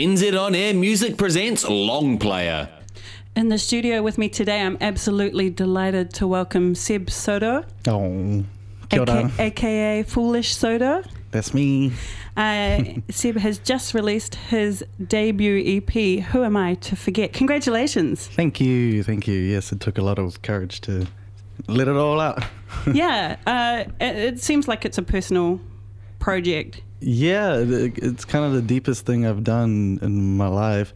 NZ On Air Music presents Long Player. In the studio with me today, I'm absolutely delighted to welcome Seb Sodo. Oh, kia ora. AKA Foolish Sodo. That's me. Seb has just released his debut EP, Who Am I to Forget? Congratulations. Thank you. Yes, it took a lot of courage to let it all out. Yeah, it seems like it's a personal project. Yeah, it's kind of the deepest thing I've done in my life.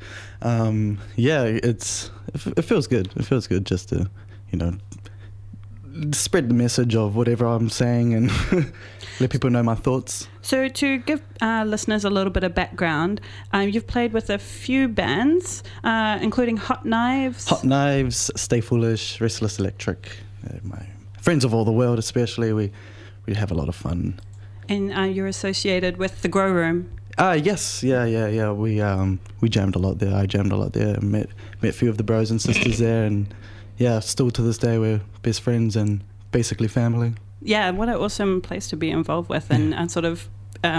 It feels good. It feels good just to, spread the message of whatever I'm saying and let people know my thoughts. So to give listeners a little bit of background, you've played with a few bands, including Hot Knives. Hot Knives, Stay Foolish, Restless Electric. My friends of all the world especially, we have a lot of fun. And you're associated with the Grow Room. Yes, yeah. We jammed a lot there. I jammed a lot there. Met a few of the bros and sisters there, and yeah, still to this day we're best friends and basically family. Yeah, what an awesome place to be involved with, and sort of,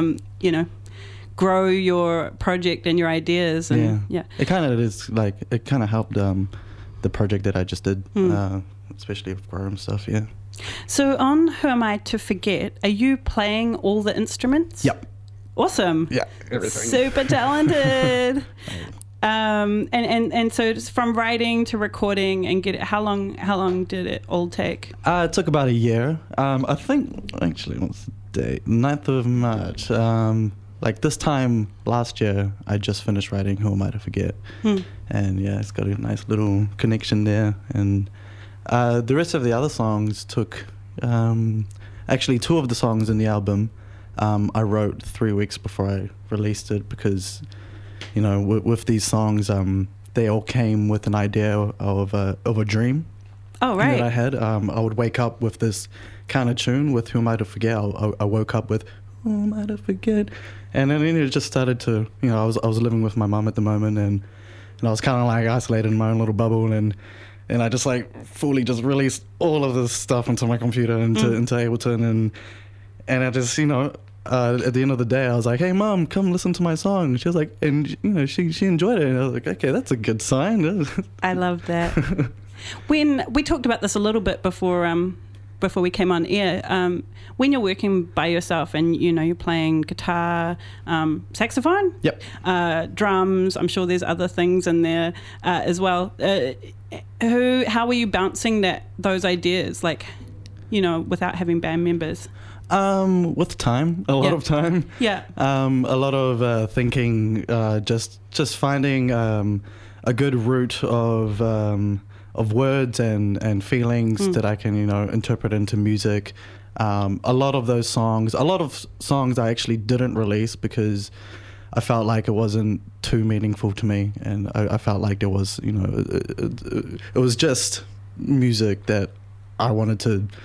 grow your project and your ideas. And yeah. It kind of is like it kind of helped the project that I just did, especially with Grow Room stuff. Yeah. So on Who Am I to Forget, are you playing all the instruments? Yep. Awesome. Yeah, everything. Super talented. And so just from writing to recording and how long did it all take? It took about a year. I think actually what's the date? 9th of March. Like this time last year, I just finished writing Who Am I to Forget, and yeah, it's got a nice little connection there. And the rest of the other songs took, actually 2 of the songs in the album I wrote 3 weeks before I released it because, with these songs, they all came with an idea of a dream. Oh, right. That I had. I would wake up with this kind of tune with Who Am I to Forget. I woke up with Who Am I to Forget? And then it just started to, I was living with my mum at the moment and I was kind of like isolated in my own little bubble and I just like fully just released all of this stuff into my computer into Ableton and I just at the end of the day I was like, hey mom, come listen to my song. She was like, and she enjoyed it and I was like, okay, that's a good sign. I love that. When we talked about this a little bit before we came on air, when you're working by yourself and you're playing guitar, saxophone, yep, drums, I'm sure there's other things in there as well. How were you bouncing those ideas, without having band members? With time, a lot of time. Yeah. A lot of thinking, just finding a good route of words and feelings that I can, interpret into music. A lot of songs I actually didn't release because I felt like it wasn't too meaningful to me, and I felt like there was, it was just music that I wanted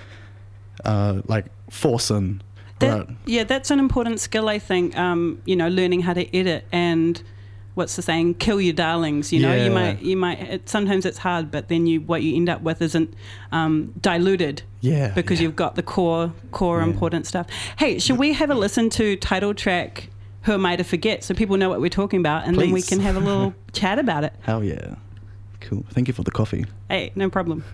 to force in. Yeah, that's an important skill, I think. Learning how to edit and what's the saying? Kill your darlings. You might. Sometimes it's hard, but then what you end up with isn't diluted. Yeah. Because you've got the core important stuff. Hey, should we have a listen to title track Who Am I to Forget so people know what we're talking about, and Please. then we can have a little chat about it. Hell yeah. Cool. Thank you for the coffee. Hey, no problem.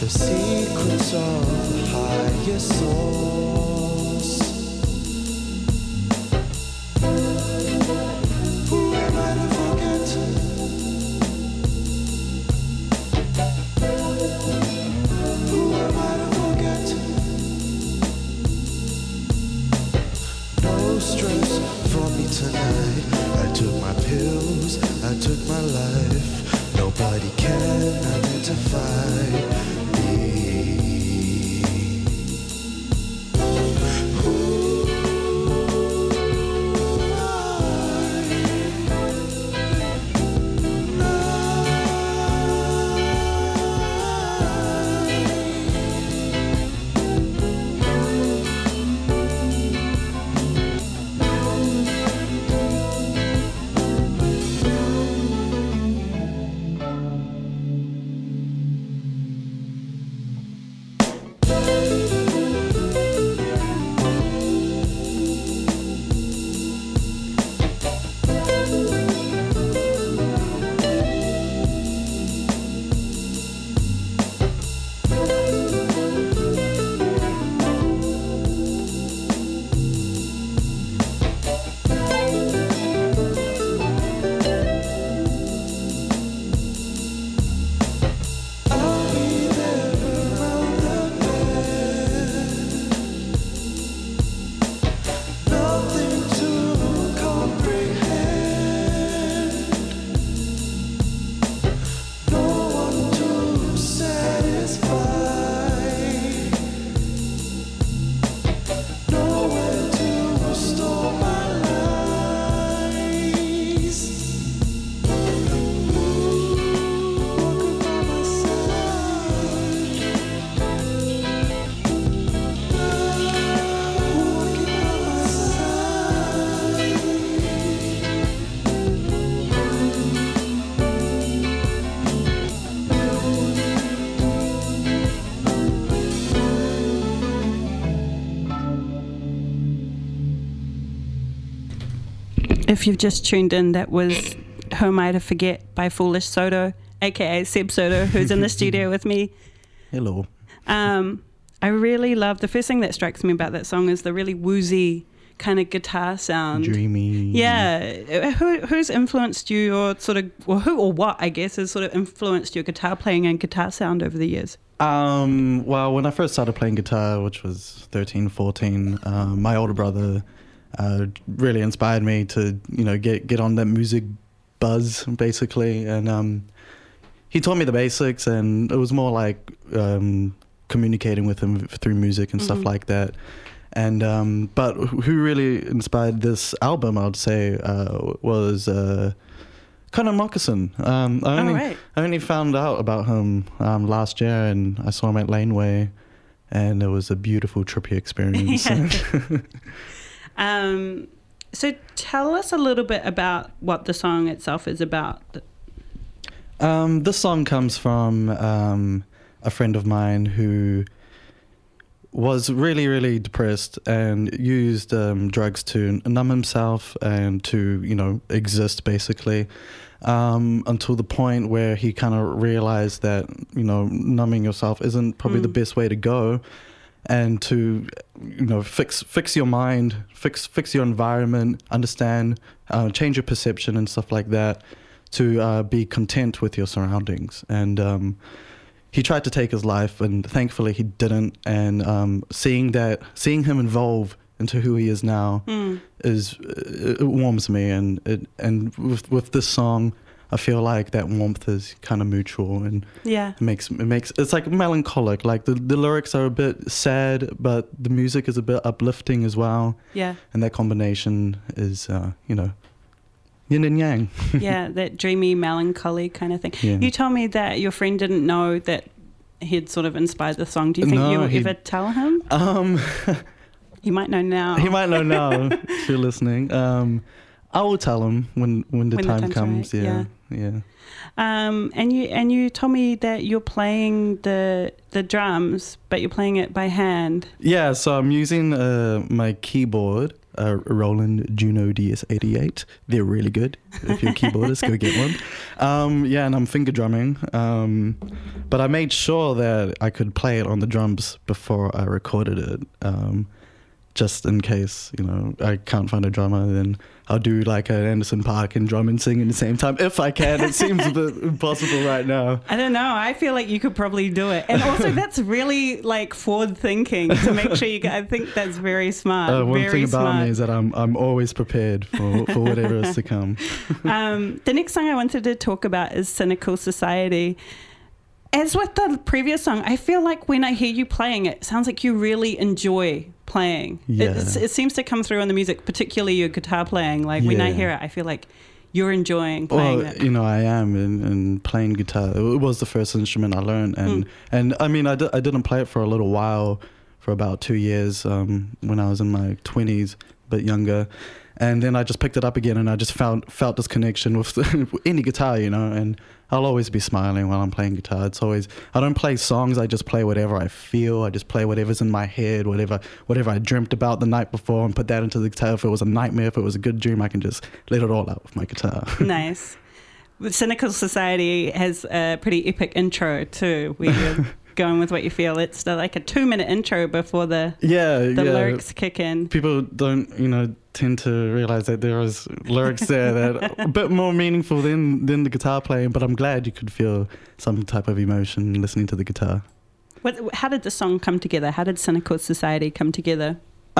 the secrets of the higher source. Who am I to forget? Who am I to forget? No stress for me tonight. I took my pills, I took my life. Nobody can identify me. Who If you've just tuned in, that was Who Am I to Forget by Foolish Soto, aka Seb Soto, who's in the studio with me. Hello. I really love, the first thing that strikes me about that song is the really woozy kind of guitar sound. Dreamy. Yeah. Who's influenced you, or sort of, or who or what, I guess, has sort of influenced your guitar playing and guitar sound over the years? Well, when I first started playing guitar, which was 13, 14, my older brother really inspired me to, get on that music buzz, basically. And he taught me the basics, and it was more like communicating with him through music and stuff like that. And but who really inspired this album, I would say, was Conor Moccasin. I only found out about him last year, and I saw him at Laneway, and it was a beautiful, trippy experience. So tell us a little bit about what the song itself is about. This song comes from a friend of mine who was really, really depressed and used drugs to numb himself and to, exist, basically, until the point where he kind of realized that, numbing yourself isn't probably the best way to go, and to, fix your mind, fix your environment, understand, change your perception and stuff like that, to be content with your surroundings. And he tried to take his life, and thankfully he didn't. And seeing him evolve into who he is now it warms me. And with this song, I feel like that warmth is kind of mutual, and it makes it's like melancholic. Like the lyrics are a bit sad, but the music is a bit uplifting as well. Yeah, and that combination is yin and yang. Yeah, that dreamy melancholy kind of thing. Yeah. You told me that your friend didn't know that he'd sort of inspired the song. Do you think you would ever tell him? He might know now. He might know now if you're listening. I will tell him when the time comes. Right. Yeah. And you told me that you're playing the drums, but you're playing it by hand. Yeah, so I'm using my keyboard, Roland Juno DS88. They're really good. If you're a keyboardist, go get one. Yeah, and I'm finger drumming. But I made sure that I could play it on the drums before I recorded it. Just in case, I can't find a drummer, then I'll do like an Anderson .Paak and drum and sing at the same time if I can. It seems a bit impossible right now. I don't know. I feel like you could probably do it. And also that's really like forward thinking to make sure I think that's very smart. One very thing about smart. me is that I'm always prepared for whatever is to come. The next song I wanted to talk about is Cynical Society. As with the previous song, I feel like when I hear you playing it sounds like you really enjoy playing. Yeah. It seems to come through in the music, particularly your guitar playing. Like when I hear it, I feel like you're enjoying playing it. I am, and playing guitar. It was the first instrument I learned, and I mean, I didn't play it for a little while, for about 2 years, when I was in my 20s, a bit younger. And then I just picked it up again, and I just felt this connection with any guitar, and I'll always be smiling while I'm playing guitar. It's always, I don't play songs, I just play whatever I feel. I just play whatever's in my head, whatever I dreamt about the night before, and put that into the guitar. If it was a nightmare, if it was a good dream, I can just let it all out with my guitar. Nice. Cynical Society has a pretty epic intro too, where you're going with what you feel. It's like a 2-minute intro before the lyrics kick in. People don't, tend to realize that there is lyrics there that are a bit more meaningful than the guitar playing, but I'm glad you could feel some type of emotion listening to the guitar. How did the song come together? How did Cynical Society come together?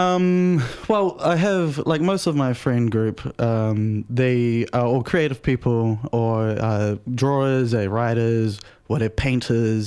Well, I have, like most of my friend group, they are all creative people, or drawers, writers, painters,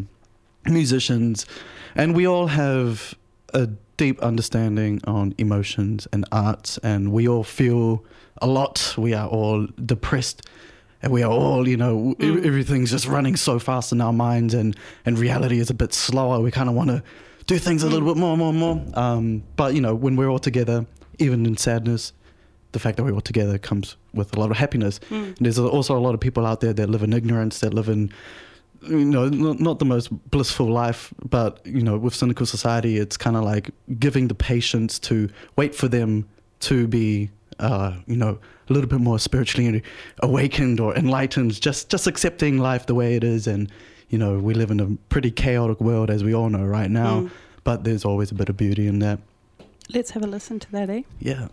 musicians, and we all have a deep understanding on emotions and arts, and we all feel a lot. We are all depressed, and we are all, everything's just running so fast in our minds, and reality is a bit slower. We kind of want to do things a little bit more. But, when we're all together, even in sadness, the fact that we're all together comes with a lot of happiness. And there's also a lot of people out there that live in ignorance, that live in, not the most blissful life, but, with Cynical Society, it's kind of like giving the patience to wait for them to be, a little bit more spiritually awakened or enlightened, just accepting life the way it is. And, we live in a pretty chaotic world, as we all know right now, but there's always a bit of beauty in that. Let's have a listen to that, eh? Yeah.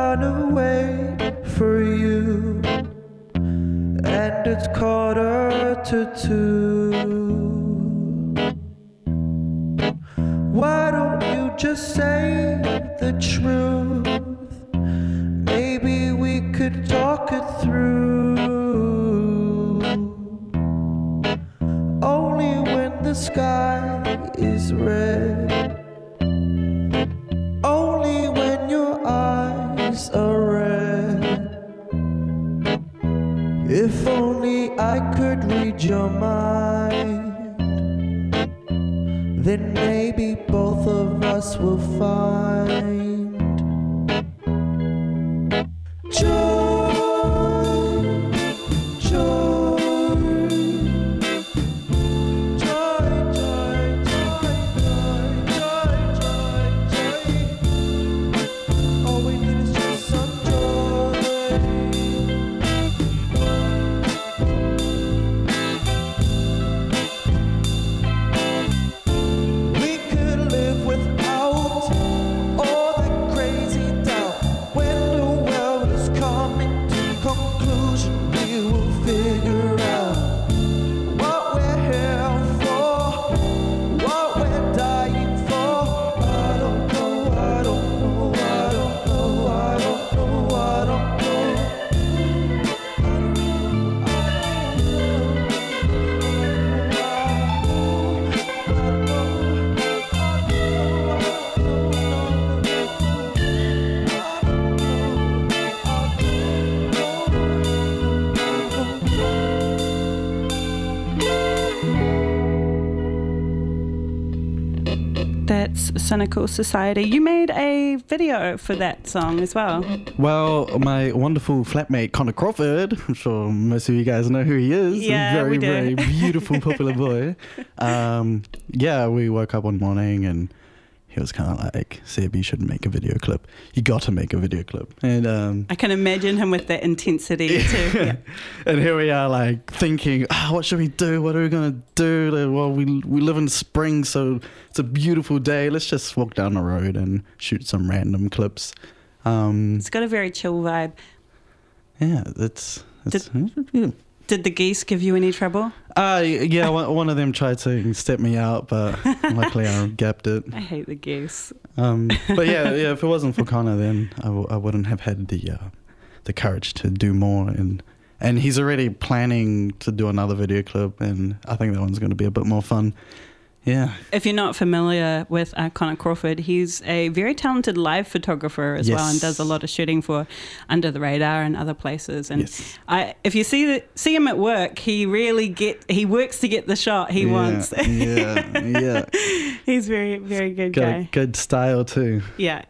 gonna wait for you, and it's 1:45. Why don't you just say the truth? Maybe we could talk it through. Only when the sky is red, only when your eyes are red. If only I could read your mind, then maybe both of us will find joy, joy, joy, joy, joy, joy, joy, joy. All we need is just some joy. We could live without all the crazy doubt. When the world is coming to conclusion, we will figure out what we're here for, what we're dying for. I don't know, I don't know, I don't know, I don't know, I don't know. That's Cynical Society. You made a video for that song as well. Well, my wonderful flatmate Connor Crawford, I'm sure most of you guys know who he is. Yeah, a very, we do. very beautiful, popular boy. Yeah, we woke up one morning and he was kind of like, Seb, you should make a video clip. You got to make a video clip. And I can imagine him with that intensity too. Yeah. and here we are, like thinking, what should we do? What are we gonna do? Well, we live in spring, so it's a beautiful day. Let's just walk down the road and shoot some random clips. It's got a very chill vibe. Yeah, it's Did the geese give you any trouble? yeah, one of them tried to step me out, but luckily I gapped it. I hate the geese. But yeah, if it wasn't for Connor, then I wouldn't have had the courage to do more. And he's already planning to do another video clip, and I think that one's going to be a bit more fun. Yeah. If you're not familiar with Connor Crawford, he's a very talented live photographer as well, and does a lot of shooting for Under the Radar and other places. And if you see him at work, he works to get the shot he wants. Yeah. He's very, very good guy. Good style too. Yeah.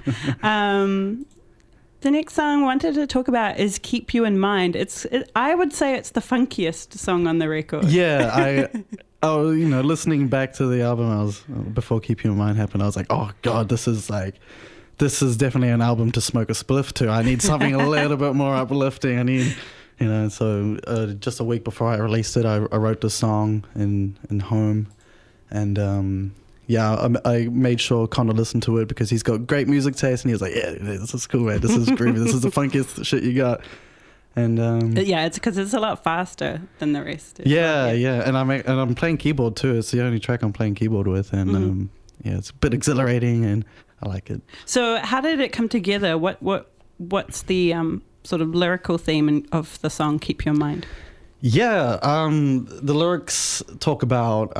The next song I wanted to talk about is Keep You in Mind. I would say it's the funkiest song on the record. Yeah, listening back to the album, before Keep You in Mind happened, I was like, oh God, this is definitely an album to smoke a spliff to. I need something a little bit more uplifting. I need, so just a week before I released it, I wrote the song in home. And I made sure Connor listened to it because he's got great music taste, and he was like, yeah, this is cool, man. This is groovy. This is the funkiest shit you got. And it's because it's a lot faster than the rest. Yeah. And I'm playing keyboard too. It's the only track I'm playing keyboard with, and it's a bit exhilarating, and I like it. So how did it come together? What's the sort of lyrical theme of the song Keep You in Mind? Yeah, the lyrics talk about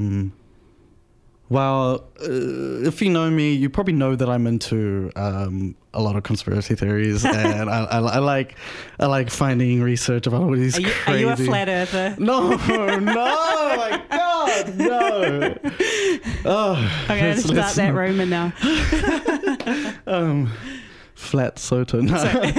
if you know me, you probably know that I'm into a lot of conspiracy theories, and I like finding research about all these crazy... Are you a flat earther? No, my God, no. Oh, I'm going to start that rumor now. Flat Soto. No,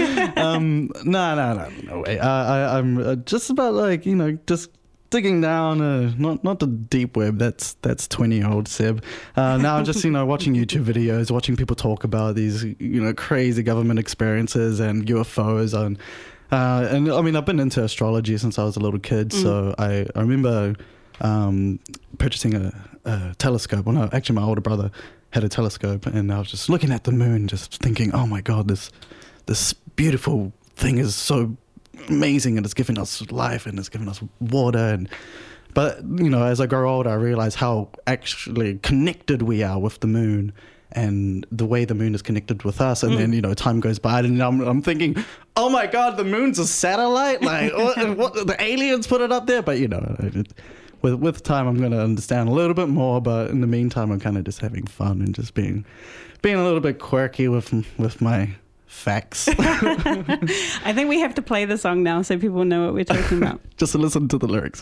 no way. I'm just about just digging down, not the deep web. That's 20-year-old Seb. Now just watching YouTube videos, watching people talk about these crazy government experiences and UFOs, and I mean I've been into astrology since I was a little kid, so I remember purchasing a telescope. Well, no, actually my older brother had a telescope, and I was just looking at the moon, just thinking, oh my God, this this beautiful thing is so amazing and it's giving us life and it's giving us water. But, you know, as I grow older, I realize how actually connected we are with the moon and the way the moon is connected with us. And then, you know, time goes by and I'm thinking, oh my God, the moon's a satellite? Like, what, the aliens put it up there? But, you know, with time, I'm going to understand a little bit more. But in the meantime, I'm kind of just having fun and just being a little bit quirky with my facts. I think we have to play the song now so people know what we're talking about. Just listen to the lyrics.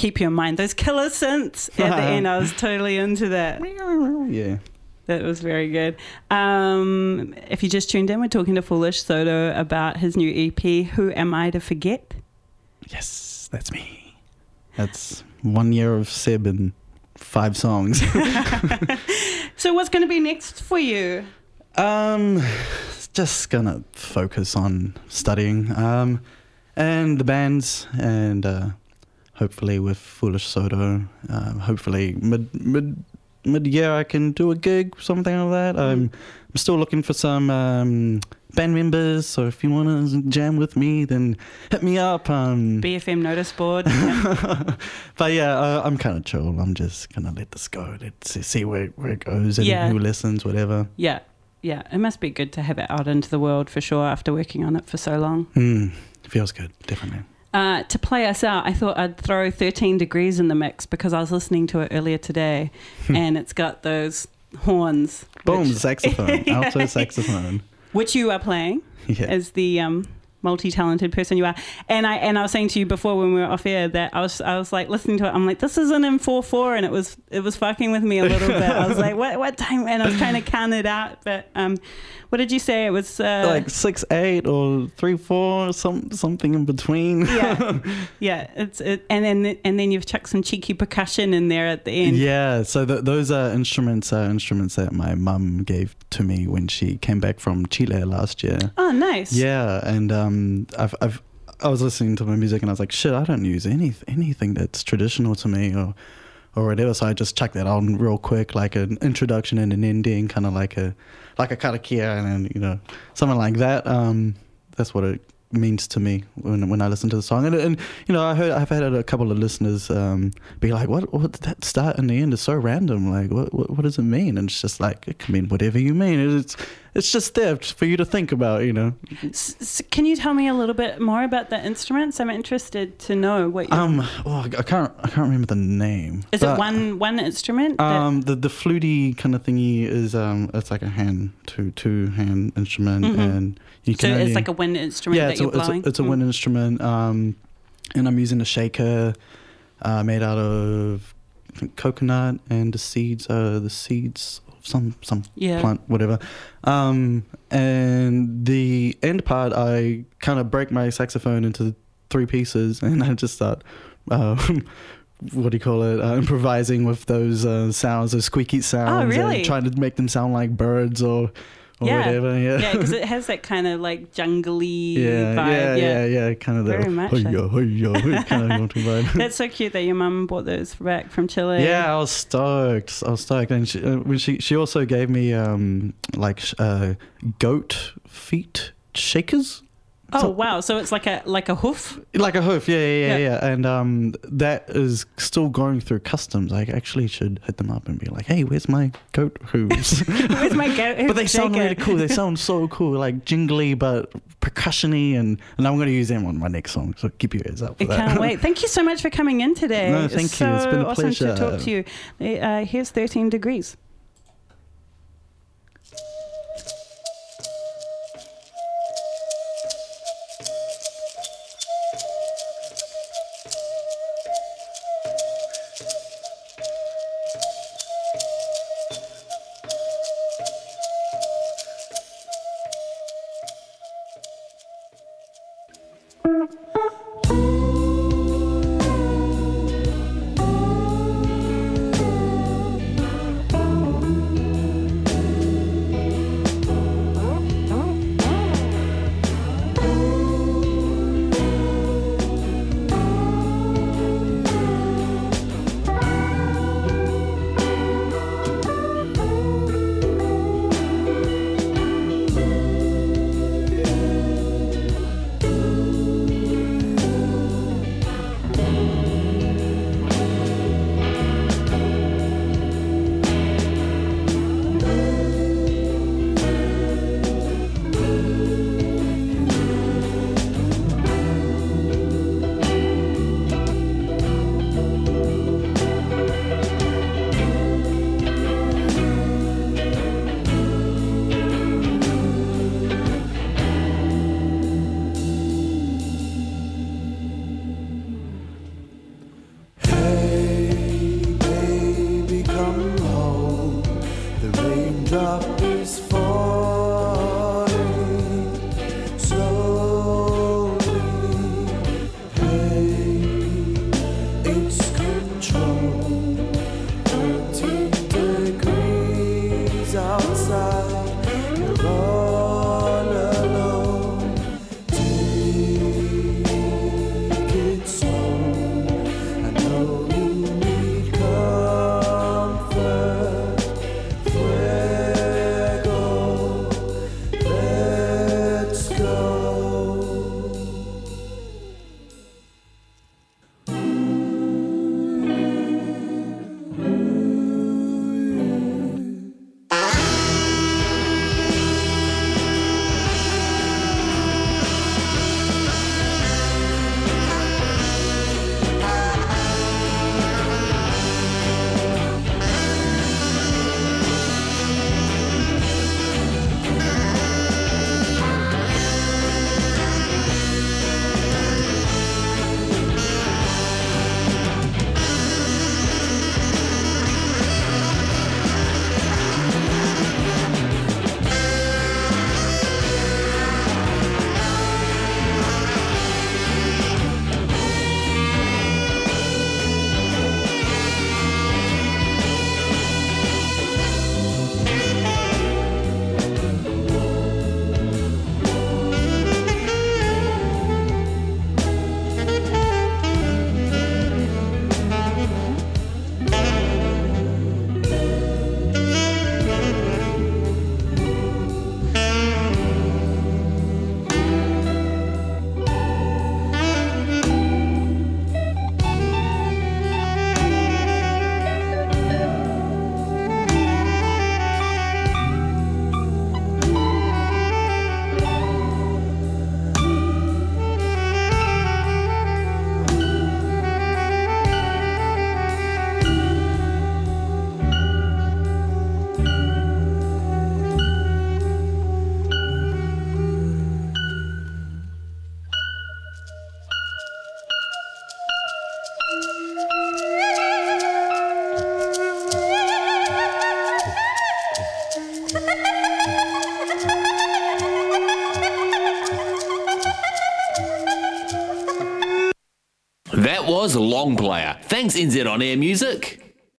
keep you in mind. Those killer synths at the end, I was totally into that. Yeah. That was very good. If you just tuned in, we're talking to Foolish Soto about his new EP, Who Am I to Forget? Yes, that's me. That's 1 year of Seb and 5 songs. So what's going to be next for you? Just gonna focus on studying and the bands, and hopefully with Foolish Soto, hopefully mid-year I can do a gig, something like that. I'm still looking for some band members, so if you want to jam with me, then hit me up. BFM notice board. Yeah. But yeah, I'm kind of chill. I'm just gonna let this go. Let's see where it goes and who listens, whatever. Yeah, it must be good to have it out into the world for sure after working on it for so long. Feels good, definitely. To play us out, I thought I'd throw 13 Degrees in the mix because I was listening to it earlier today and it's got those horns. Boom, saxophone, alto saxophone. Which you are playing as the multi-talented person you are. And I was saying to you before when we were off air that I was like listening to it, I'm like, this isn't in 4/4, and it was fucking with me a little bit. I was like, what time? And I was trying to count it out, but what did you say? It was like 6/8 or 3/4, something in between. Yeah. And then you've chucked some cheeky percussion in there at the end. Yeah. So those are instruments that my mum gave to me when she came back from Chile last year. Oh, nice. Yeah, and I was listening to my music and I was like, shit, I don't use anything that's traditional to me or whatever. So I just chucked that on real quick, like an introduction and an ending, kind of like a karakia, and then, something like that. That's what it means to me when I listen to the song. And I've had a couple of listeners be like, what that start and the end is so random. Like, what does it mean? And it's just like, it can mean whatever you mean. It's just there for you to think about, Can you tell me a little bit more about the instruments? I'm interested to know what you... I can't remember the name. Is it one instrument? The fluty kind of thingy is it's like a two-hand instrument, and you can it's like a wind instrument that you're blowing? It's a wind instrument, and I'm using a shaker made out of, I think, coconut, and the seeds some plant, whatever. And the end part, I kind of break my saxophone into 3 pieces, and I just start improvising with those sounds, those squeaky sounds. Oh, really? And trying to make them sound like birds or whatever. Yeah, because it has that kind of like jungly vibe. Yeah, kind of very that much kind of vibe. That's so cute that your mum bought those back from Chile. Yeah, I was stoked. And she also gave me goat feet shakers. Oh, wow. So it's like a hoof? Like a hoof, yeah. And that is still going through customs. I actually should hit them up and be like, hey, where's my goat hooves? Where's my goat hooves? But they sound really cool. They sound so cool, like jingly but percussion-y. And I'm going to use them on my next song. So keep your ears out for that. I can't wait. Thank you so much for coming in today. No, thank you. It's been a pleasure. Awesome to talk to you. Here's 13 Degrees. That was Long Player. Thanks, NZ On Air Music.